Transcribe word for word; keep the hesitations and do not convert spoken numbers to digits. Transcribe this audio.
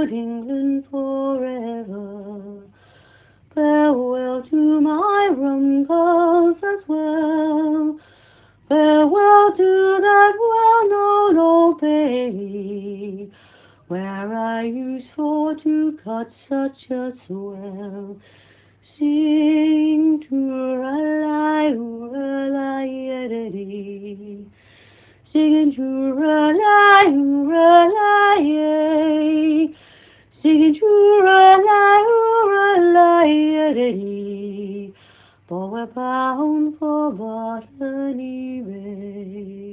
Old England forever. Farewell to my rumcles as well. Farewell to that well-known old bay, where I used for to cut such a swell. Sing tooralai, ooralai, yedidee. Singing tooralai, ooralai, yay. Singing tooralai, ooralai, yedidee. For we're bound for Botany Bay.